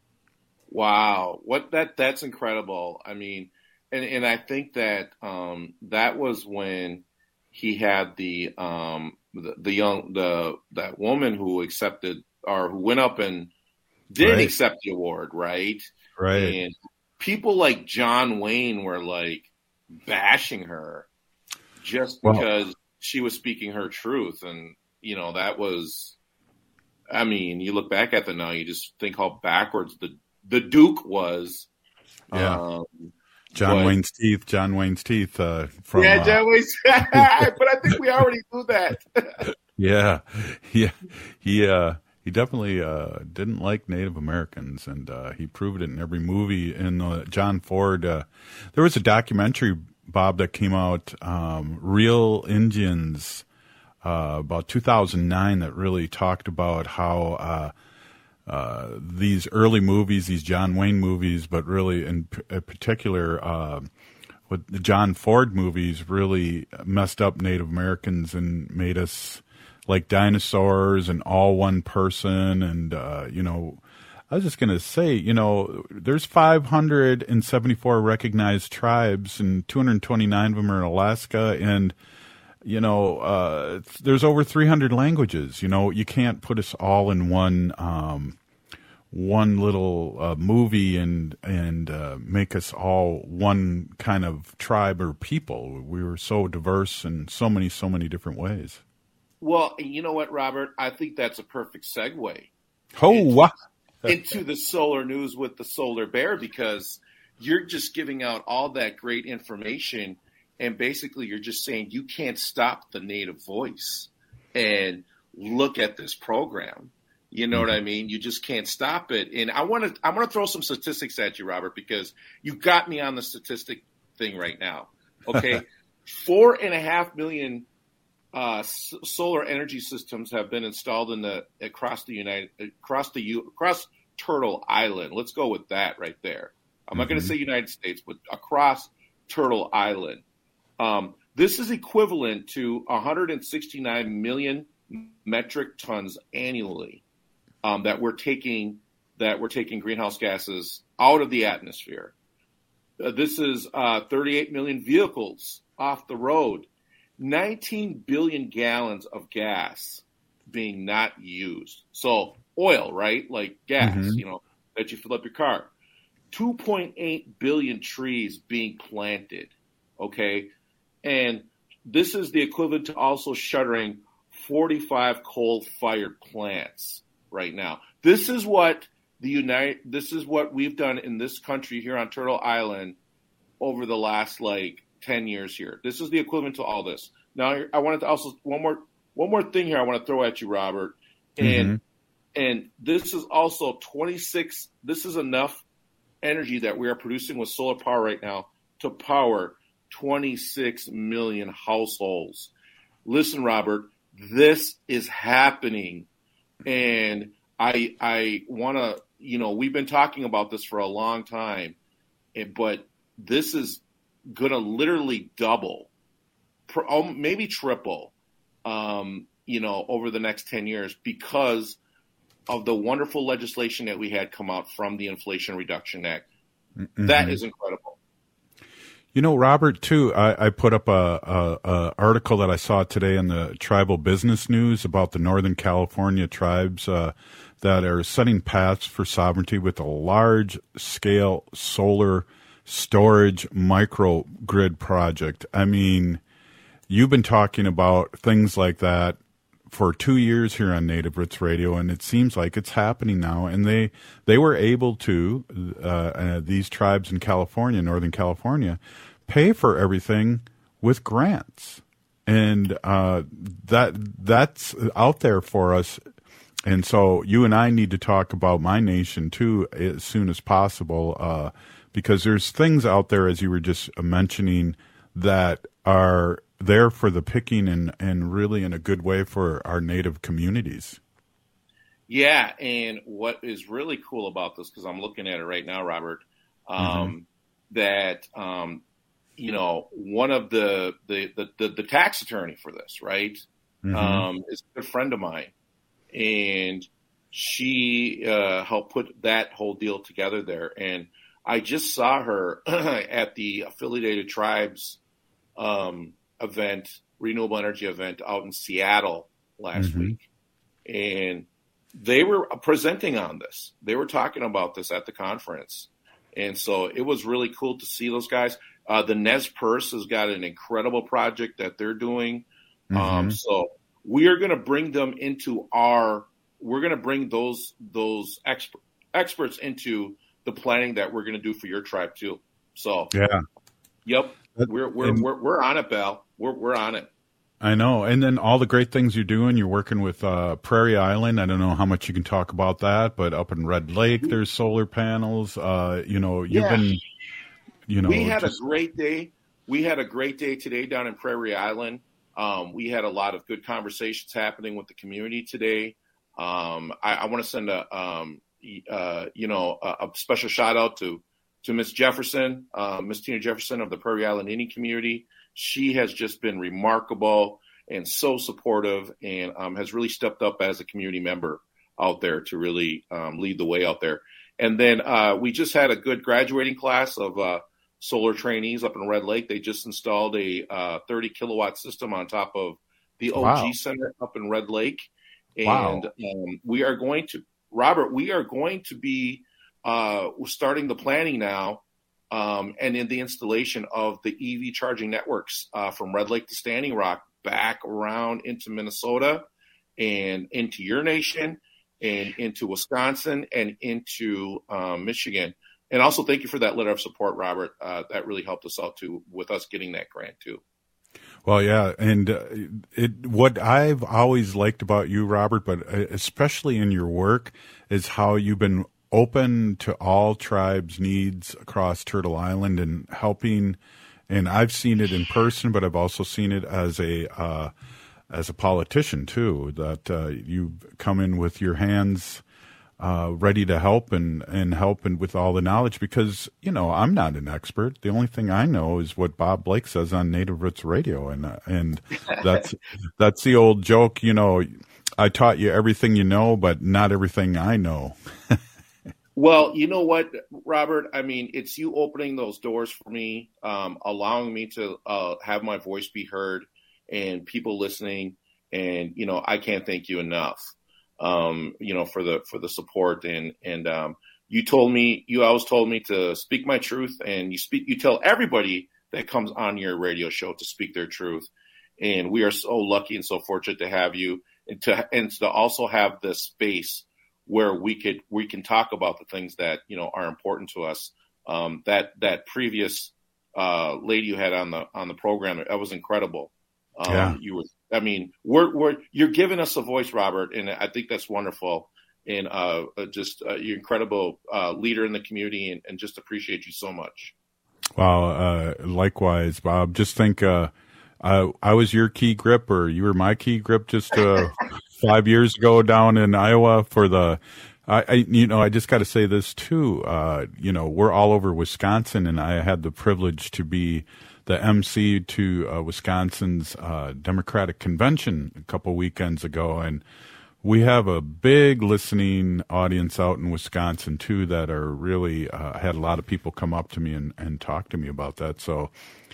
Wow. What that that's incredible. I mean, And and I think that um, that was when he had the um, the, the young the that woman who accepted or who went up and did right. accept the award, right? Right. And people like John Wayne were like bashing her just well, because she was speaking her truth, and you know that was. I mean, you look back at it now, you just think how backwards the the Duke was. Yeah. Um, John but, Wayne's teeth, John Wayne's teeth. Uh, from, yeah, John uh, Wayne's. But I think we already knew that. yeah, yeah, he uh, he definitely uh, didn't like Native Americans, and uh, he proved it in every movie. In uh, John Ford, uh, there was a documentary, Bob, that came out, um, Real Indians, uh, about two thousand nine, that really talked about how. Uh, Uh, these early movies, these John Wayne movies, but really in p- particular, uh, with the John Ford movies really messed up Native Americans and made us like dinosaurs and all one person. And, uh, you know, I was just going to say, you know, there's five hundred seventy-four recognized tribes and two hundred twenty-nine of them are in Alaska. And, you know, uh, there's over three hundred languages. You know, you can't put us all in one, um, one little uh, movie and and uh, make us all one kind of tribe or people. We were so diverse in so many, so many different ways. Well, you know what, Robert? I think that's a perfect segue. Oh, into, wow. into the Solar News with the Solar Bear, because you're just giving out all that great information. And basically, you're just saying you can't stop the Native voice. And look at this program. You know mm-hmm. what I mean? You just can't stop it. And I want to, I'm going to throw some statistics at you, Robert, because you got me on the statistic thing right now. Okay, four and a half million uh, s- solar energy systems have been installed in the across the United across the U, across Turtle Island. Let's go with that right there. I'm mm-hmm. not going to say United States, but across Turtle Island. Um, this is equivalent to one hundred sixty-nine million metric tons annually um, that we're taking that we're taking greenhouse gases out of the atmosphere. Uh, this is uh, thirty-eight million vehicles off the road, nineteen billion gallons of gas being not used. So oil, right? Like gas, mm-hmm. you know, that you fill up your car. two point eight billion trees being planted. Okay. And this is the equivalent to also shuttering forty-five coal-fired plants right now. This is what the United. This is what we've done in this country here on Turtle Island over the last like ten years here. This is the equivalent to all this. Now, I wanted to also one more one more thing here. I want to throw at you, Robert, and mm-hmm. and this is also twenty-six. This is enough energy that we are producing with solar power right now to power twenty-six million households. Listen, Robert, this is happening. And I I want to, you know, we've been talking about this for a long time, but this is going to literally double, maybe triple, um, you know, over the next ten years because of the wonderful legislation that we had come out from the Inflation Reduction Act. Mm-hmm. That is incredible. You know, Robert, too, I, I put up a, a, a article that I saw today in the Tribal Business News about the Northern California tribes uh, that are setting paths for sovereignty with a large-scale solar storage microgrid project. I mean, you've been talking about things like that for two years here on Native Roots Radio, and it seems like it's happening now. And they they were able to, uh, uh, these tribes in California, Northern California, pay for everything with grants. And uh, that that's out there for us. And so you and I need to talk about My Nation, too, as soon as possible, uh, because there's things out there, as you were just mentioning, that are there for the picking and, and really in a good way for our Native communities. Yeah, and what is really cool about this, because I'm looking at it right now, Robert, um, mm-hmm. that, um, you know, one of the the, the, the, the tax attorney for this, right, mm-hmm. um, is a good friend of mine. And she uh, helped put that whole deal together there. And I just saw her at the Affiliated Tribes um, event, renewable energy event out in Seattle last mm-hmm. week. And they were presenting on this. They were talking about this at the conference. And so it was really cool to see those guys. Uh, the Nez Perce has got an incredible project that they're doing. Mm-hmm. Um, so we are going to bring them into our, we're going to bring those, those expert, experts into the planning that we're going to do for your tribe too. So, yeah. Yep. We're, we're, and, we're, we're on it, Bal. We're, we're on it. I know. And then all the great things you're doing, you're working with uh, Prairie Island. I don't know how much you can talk about that, but up in Red Lake, there's solar panels. Uh, you know, you've yeah. been, you know. We had just... a great day. We had a great day today down in Prairie Island. Um, we had a lot of good conversations happening with the community today. Um, I, I want to send a, um, uh, you know, a, a special shout out to, to Miss Jefferson, uh, Miss Tina Jefferson of the Prairie Island Indian community. She has just been remarkable and so supportive, and um, has really stepped up as a community member out there to really um, lead the way out there. And then uh, we just had a good graduating class of uh, solar trainees up in Red Lake. They just installed a uh, thirty kilowatt system on top of the O G wow. Center up in Red Lake. And wow. um, we are going to, Robert, we are going to be uh, starting the planning now um, and in the installation of the E V charging networks uh, from Red Lake to Standing Rock back around into Minnesota and into your nation and into Wisconsin and into um, Michigan. And also thank you for that letter of support, Robert. Uh, that really helped us out too with us getting that grant too. Well, yeah, and uh, it what I've always liked about you, Robert, but especially in your work, is how you've been open to all tribes' needs across Turtle Island and helping. And I've seen it in person, but I've also seen it as a uh, as a politician too. That uh, you come in with your hands uh, ready to help and and help and with all the knowledge, because you know I'm not an expert. The only thing I know is what Bob Blake says on Native Roots Radio, and uh, and that's that's the old joke. You know, I taught you everything you know, but not everything I know. Well, you know what, Robert? I mean, it's you opening those doors for me, um, allowing me to uh, have my voice be heard and people listening. And, you know, I can't thank you enough, um, you know, for the for the support. And and um, you told me, you always told me to speak my truth. And you speak, you tell everybody that comes on your radio show to speak their truth. And we are so lucky and so fortunate to have you and to and to also have this space where we could we can talk about the things that you know are important to us. Um, that that previous uh, lady you had on the on the program, that was incredible. Um, yeah. You were, I mean, we're we're you're giving us a voice, Robert, and I think that's wonderful. And uh, just uh, you're an incredible uh, leader in the community, and, and just appreciate you so much. Well, uh, likewise, Bob. Just think. Uh, uh, I was your key grip, or you were my key grip just uh, five years ago down in Iowa for the. I, I you know I just got to say this too. Uh, you know we're all over Wisconsin, and I had the privilege to be the M C to uh, Wisconsin's uh, Democratic Convention a couple weekends ago, and we have a big listening audience out in Wisconsin too that are really. Uh, I had a lot of people come up to me and, and talk to me about that. So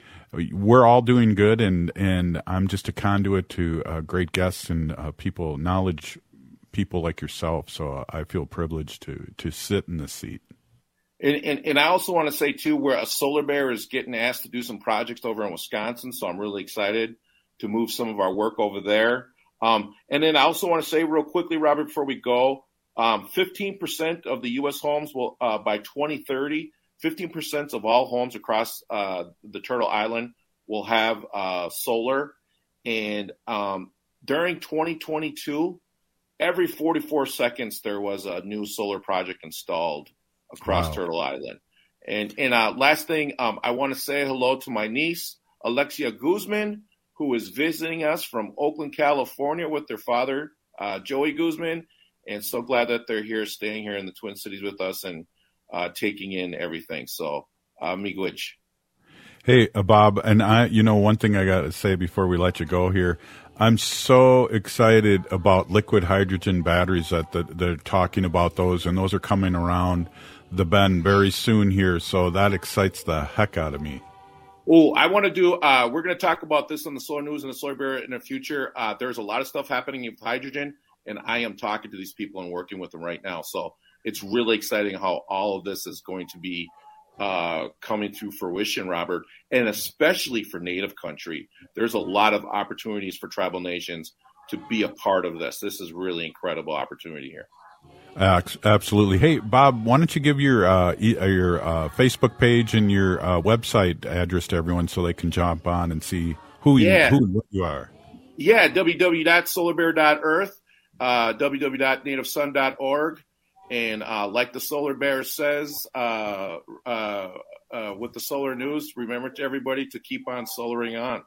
we're all doing good, and and I'm just a conduit to uh, great guests and uh, people, knowledge people like yourself. So I feel privileged to to sit in this seat. And, and, and I also want to say, too, where a Solar Bear is getting asked to do some projects over in Wisconsin, so I'm really excited to move some of our work over there. Um, and then I also want to say real quickly, Robert, before we go, um, fifteen percent of the U S homes will, uh, by twenty thirty, fifteen percent of all homes across uh, the Turtle Island will have uh, solar. And um, during twenty twenty-two, every forty-four seconds there was a new solar project installed across wow. Turtle Island. And and uh, last thing, um, I want to say hello to my niece, Alexia Guzman, who is visiting us from Oakland, California with their father, uh, Joey Guzman. And so glad that they're here, staying here in the Twin Cities with us and uh, taking in everything. So, uh, miigwech. Hey, uh, Bob, and I, you know, one thing I got to say before we let you go here, I'm so excited about liquid hydrogen batteries that the, they're talking about those, and those are coming around the bend very soon here. So that excites the heck out of me. Oh, I want to do, uh, we're going to talk about this on the Solar News and the Solar Bear in the future. Uh, there's a lot of stuff happening with hydrogen, and I am talking to these people and working with them right now. So it's really exciting how all of this is going to be uh, coming to fruition, Robert, and especially for Native country. There's a lot of opportunities for tribal nations to be a part of this. This is really incredible opportunity here. Uh, absolutely. Hey, Bob, why don't you give your uh, e- your uh, Facebook page and your uh, website address to everyone so they can jump on and see who you, yeah. who and what you are? Yeah, w w w dot solar bear dot earth, uh, w w w dot native sun dot org. And uh, like the Solar Bear says uh, uh, uh, with the Solar News, remember to everybody to keep on solaring on.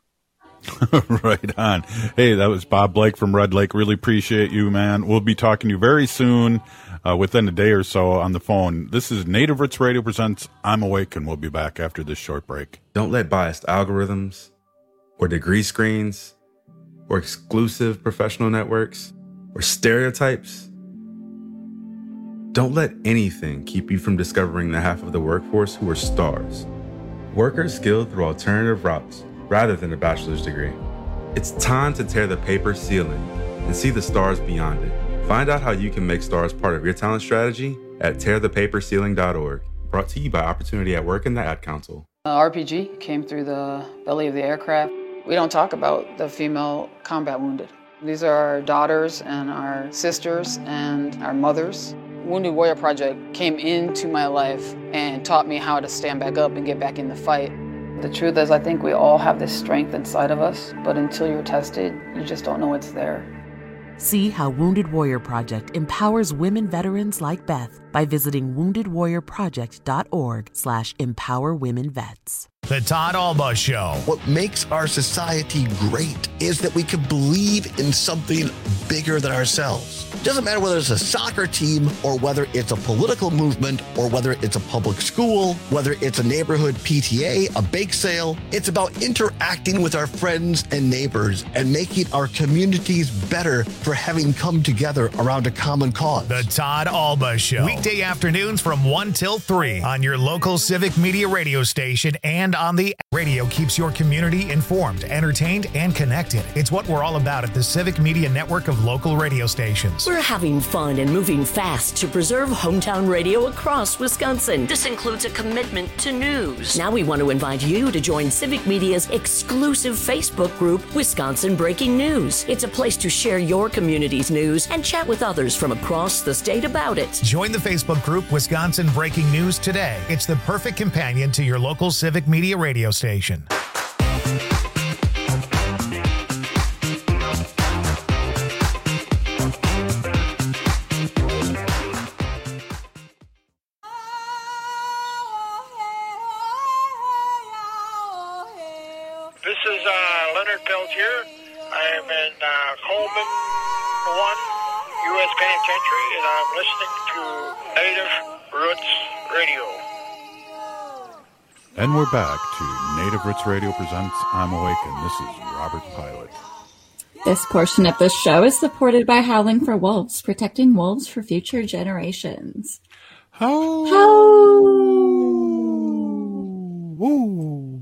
Right on. Hey, that was Bob Blake from Red Lake. Really appreciate you, man. We'll be talking to you very soon, uh, within a day or so on the phone. This is Native Roots Radio presents I'm Awake, and we'll be back after this short break. Don't let biased algorithms or degree screens or exclusive professional networks or stereotypes. Don't let anything keep you from discovering the half of the workforce who are stars. Workers skilled through alternative routes rather than a bachelor's degree. It's time to tear the paper ceiling and see the stars beyond it. Find out how you can make stars part of your talent strategy at tear the paper ceiling dot org. Brought to you by Opportunity at Work and the Ad Council. Uh, R P G came through the belly of the aircraft. We don't talk about the female combat wounded. These are our daughters and our sisters and our mothers. Wounded Warrior Project came into my life and taught me how to stand back up and get back in the fight. The truth is, I think we all have this strength inside of us, but until you're tested, you just don't know it's there. See how Wounded Warrior Project empowers women veterans like Beth by visiting wounded warrior project dot org slash empower women vets. The Todd Alba Show. What makes our society great is that we can believe in something bigger than ourselves. It doesn't matter whether it's a soccer team or whether it's a political movement or whether it's a public school, whether it's a neighborhood P T A, a bake sale. It's about interacting with our friends and neighbors and making our communities better for having come together around a common cause. The Todd Alba Show. Weekday afternoons from one till three on your local Civic Media radio station and on the radio. Keeps your community informed, entertained, and connected. It's what we're all about at the Civic Media network of local radio stations. We're having fun and moving fast to preserve hometown radio across Wisconsin. This includes a commitment to news. Now we want to invite you to join Civic Media's exclusive Facebook group, Wisconsin Breaking News. It's a place to share your community's news and chat with others from across the state about it. Join the Facebook group Wisconsin Breaking News today. It's the perfect companion to your local Civic Media radio station. This is uh, Leonard Peltier. I am in uh, Coleman one, U S Penitentiary, and I'm listening to Native Roots Radio. And we're back to Native Roots Radio presents I'm Awakened. This is Robert Pilot. This portion of the show is supported by Howling for Wolves, protecting wolves for future generations. How? Ooh,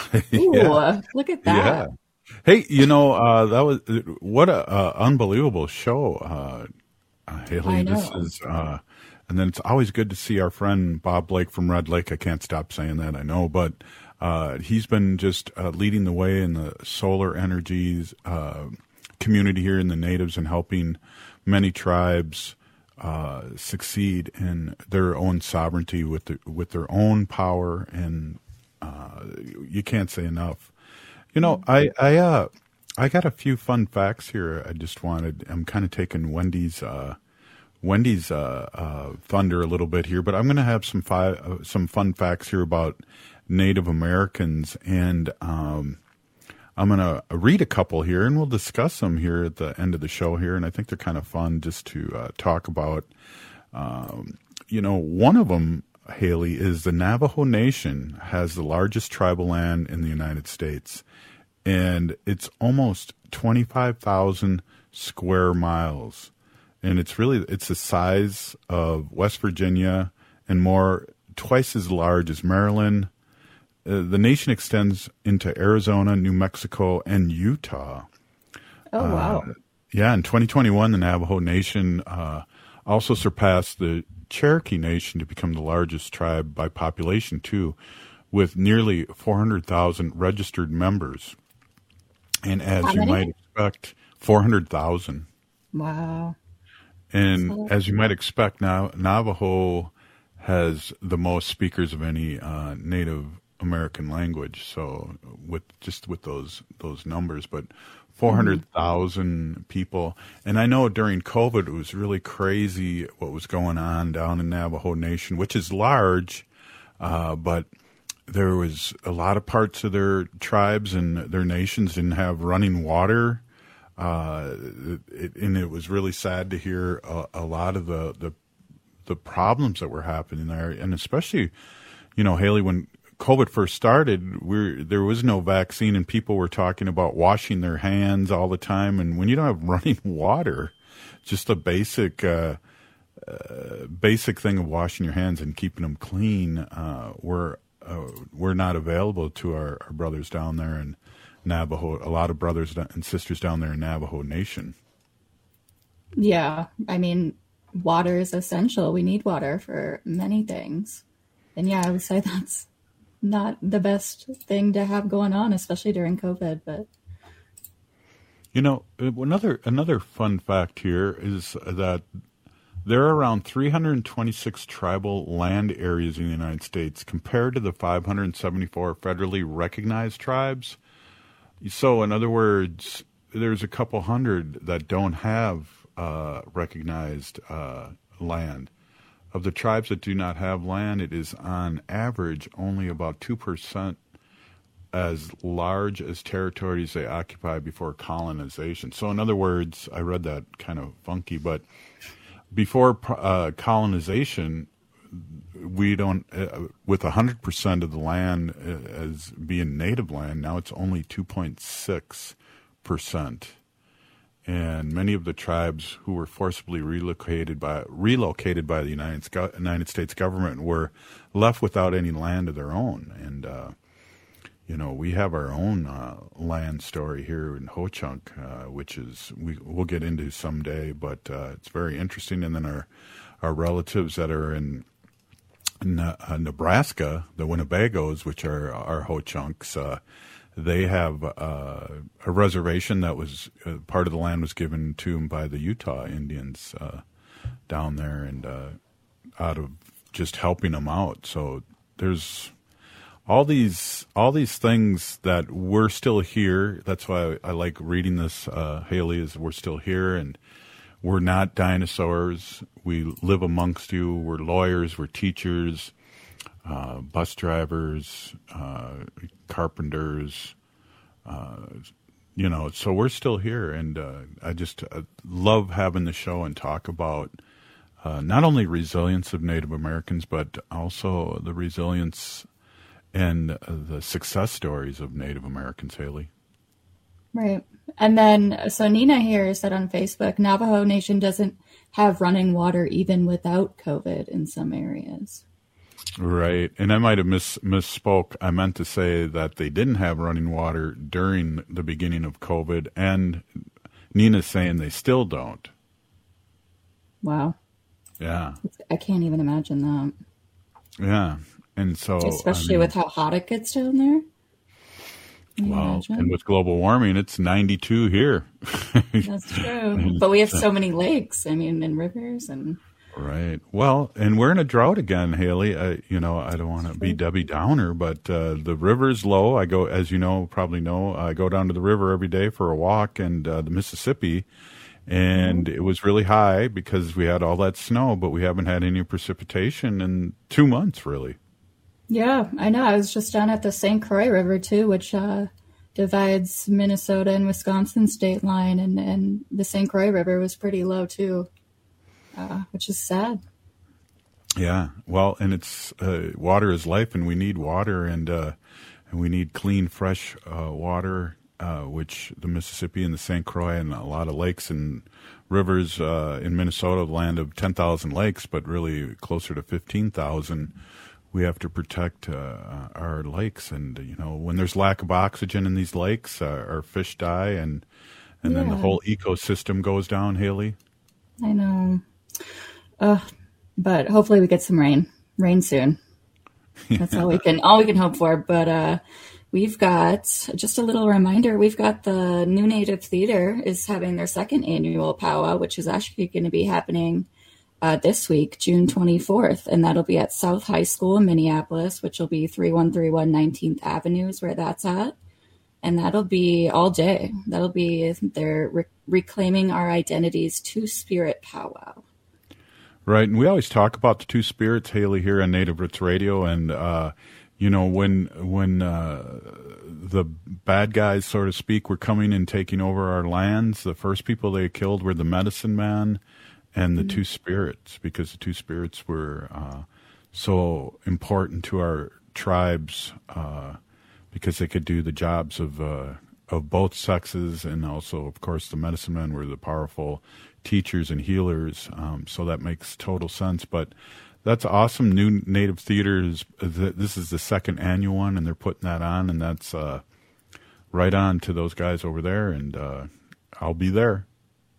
Yeah. look at that. Yeah. Hey, you know, uh, that was what a uh, unbelievable show, uh, uh, Haley. I know. This is, uh, and then it's always good to see our friend Bob Blake from Red Lake. I can't stop saying that, I know, but uh, he's been just uh, leading the way in the solar energies uh, community here in the natives and helping many tribes uh, succeed in their own sovereignty with the, with their own power, and uh, you can't say enough. You know, I I uh I got a few fun facts here. I just wanted. I'm kind of taking Wendy's uh, Wendy's uh, uh, thunder a little bit here, but I'm going to have some fi- uh, some fun facts here about Native Americans, and um, I'm going to read a couple here, and we'll discuss them here at the end of the show here. And I think they're kind of fun just to uh, talk about. Um, you know, one of them, Haley, is the Navajo Nation has the largest tribal land in the United States, and it's almost twenty-five thousand square miles, and it's really it's the size of West Virginia and more, twice as large as Maryland. Uh, the nation extends into Arizona, New Mexico, and Utah. Oh, wow. Uh, yeah, in twenty twenty-one, the Navajo Nation uh, also surpassed the Cherokee Nation to become the largest tribe by population, too, with nearly four hundred thousand registered members. And as How you many? might expect, four hundred thousand. Wow. And So- as you might expect, now Navajo has the most speakers of any uh, Native American language. So with just with those those numbers, but four hundred thousand people. And I know during COVID, it was really crazy what was going on down in Navajo Nation, which is large, uh, but there was a lot of parts of their tribes and their nations didn't have running water. Uh, it, and it was really sad to hear a, a lot of the, the the problems that were happening there. And especially, you know, Haley, when COVID first started, we there was no vaccine, and people were talking about washing their hands all the time. And when you don't have running water, just a basic uh, uh, basic thing of washing your hands and keeping them clean, uh, were uh, were not available to our, our brothers down there in Navajo. A lot of brothers and sisters down there in Navajo Nation. Yeah, I mean, water is essential. We need water for many things. And yeah, I would say that's not the best thing to have going on, especially during COVID. But You know, another another fun fact here is that there are around three hundred twenty-six tribal land areas in the United States compared to the five hundred seventy-four federally recognized tribes. So, in other words, there's a couple hundred that don't have uh, recognized uh, land. Of the tribes that do not have land, it is on average only about two percent as large as territories they occupy before colonization. So in other words, I read that kind of funky, but before uh, colonization, we don't, uh, with one hundred percent of the land as being native land, now it's only two point six percent. And many of the tribes who were forcibly relocated by relocated by the United, United States government were left without any land of their own. And, uh, you know, we have our own uh, land story here in Ho-Chunk, uh, which is we, we'll get into someday, but uh, it's very interesting. And then our, our relatives that are in, in uh, Nebraska, the Winnebagos, which are our Ho-Chunks, uh, they have uh, a reservation that was uh, part of the land was given to them by the Utah Indians uh, down there, and uh, out of just helping them out. So there's all these all these things that we're still here. That's why I, I like reading this, uh, Haley, is we're still here, and we're not dinosaurs. We live amongst you. We're lawyers. We're teachers. Uh, bus drivers, uh, carpenters, uh, you know, so we're still here, and uh, I just uh, love having the show and talk about uh, not only resilience of Native Americans, but also the resilience and uh, the success stories of Native Americans, Haley. Right. And then, so Nina here said on Facebook, Navajo Nation doesn't have running water even without COVID in some areas. Right. And I might have miss, misspoke. I meant to say that they didn't have running water during the beginning of COVID, and Nina's saying they still don't. Wow. Yeah. I can't even imagine that. Yeah. And so, especially I mean, with how hot it gets down there. Well, and with global warming, it's ninety-two here. That's true. But we have so many lakes, I mean, and rivers and... Right. Well, and we're in a drought again, Haley. I, you know, I don't want to be Debbie Downer, but uh, the river's low. I go, as you know, probably know, I go down to the river every day for a walk, and uh, the Mississippi, and mm-hmm. it was really high because we had all that snow, but we haven't had any precipitation in two months, really. Yeah, I know. I was just down at the Saint Croix River, too, which uh, divides Minnesota and Wisconsin state line, and, and the Saint Croix River was pretty low, too. Uh, which is sad. Yeah, well, and it's uh, water is life, and we need water, and uh, and we need clean, fresh uh, water, uh, which the Mississippi and the Saint Croix and a lot of lakes and rivers uh, in Minnesota, the land of ten thousand lakes, but really closer to fifteen thousand. We have to protect uh, our lakes, and you know, when there's lack of oxygen in these lakes, uh, our fish die, and and yeah. then the whole ecosystem goes down. Haley, I know. Uh, but hopefully we get some rain, rain soon. That's all we can, all we can hope for. But uh, we've got just a little reminder. We've got the New Native Theater is having their second annual powwow, which is actually going to be happening uh, this week, June twenty-fourth. And that'll be at South High School in Minneapolis, which will be thirty-one thirty-one nineteenth Avenue is where that's at. And that'll be all day. That'll be their re- Reclaiming Our Identities Two-Spirit powwow. Right, and we always talk about the two spirits, Haley, here on Native Roots Radio, and uh, you know, when when uh, the bad guys, so to speak, were coming and taking over our lands, the first people they killed were the medicine man and the mm-hmm. two spirits, because the two spirits were uh, so important to our tribes, uh, because they could do the jobs of uh, of both sexes, and also, of course, the medicine men were the powerful teachers and healers, um, so that makes total sense. But that's awesome. New Native Theater is, this is the second annual one, and they're putting that on, and that's uh, right on to those guys over there, and uh, I'll be there.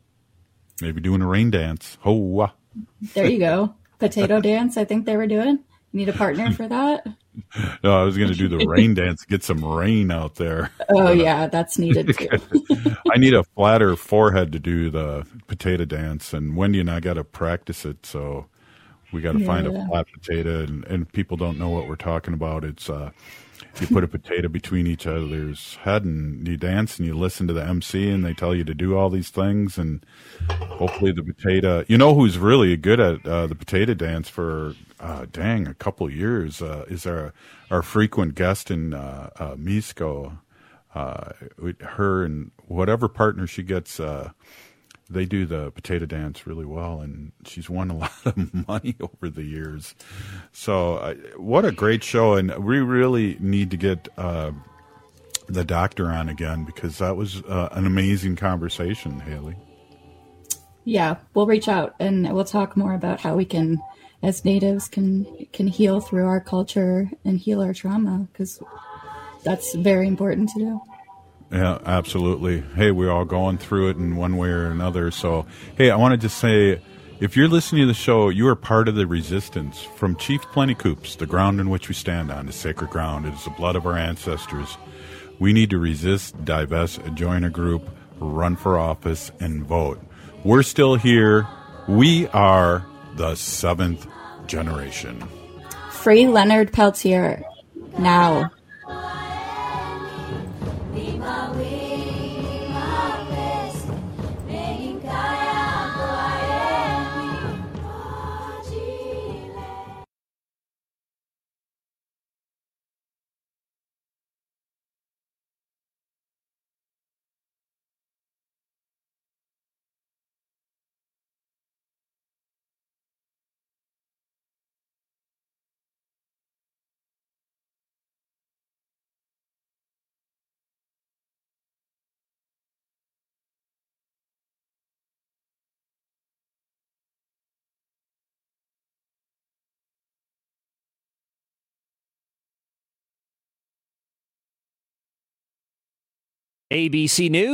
Maybe doing a rain dance. Ho! There you go. Potato dance, I think they were doing. You need a partner for that? No, I was going to do the rain dance, get some rain out there. Oh, but, yeah, that's needed too. I need a flatter forehead to do the potato dance, and Wendy and I got to practice it, so we got to yeah. find a flat potato, and, and people don't know what we're talking about. It's uh, you put a potato between each other's head, and you dance, and you listen to the M C, and they tell you to do all these things, and hopefully the potato, you know who's really good at uh, the potato dance for Uh, dang, a couple of years, uh, is our, our frequent guest in uh, uh, Misco. Uh, her and whatever partner she gets, uh, they do the potato dance really well, and she's won a lot of money over the years. So uh, what a great show, and we really need to get uh, the doctor on again, because that was uh, an amazing conversation, Haley. Yeah, we'll reach out, and we'll talk more about how we can, as natives, can can heal through our culture and heal our trauma, because that's very important to do. Yeah, absolutely. Hey, we're all going through it in one way or another. So, hey, I wanted to say, if you're listening to the show, you are part of the resistance. From Chief Plentycoops, the ground in which we stand on is sacred ground. It is the blood of our ancestors. We need to resist, divest, join a group, run for office, and vote. We're still here. We are the seventh generation. Free Leonard Peltier now. A B C News.